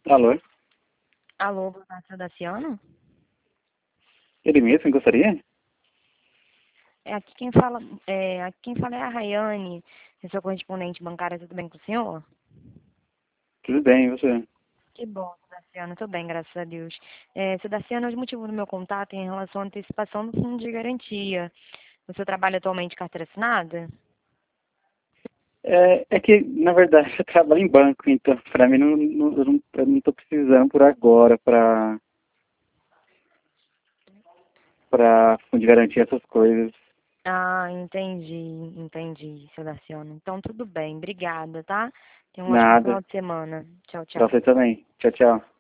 Alô? Alô, boa tarde, seu Daciano? Ele mesmo gostaria? Aqui quem fala é a Rayane, eu sou correspondente bancária, tudo bem com o senhor? Tudo bem, e você? Que bom, seu Daciano, tudo bem, graças a Deus. Seu Daciano, o motivo do meu contato é em relação à antecipação do fundo de garantia. Você trabalha atualmente de carteira assinada? É que, na verdade, eu trabalho em banco, então, para mim, eu não tô precisando por agora para fundo de garantia essas coisas. Ah, entendi, seu Daciano. Então, tudo bem, obrigada, tá? Tenha um ótimo Nada. final de semana. Tchau, Pra tchau. você também. Tchau, tchau.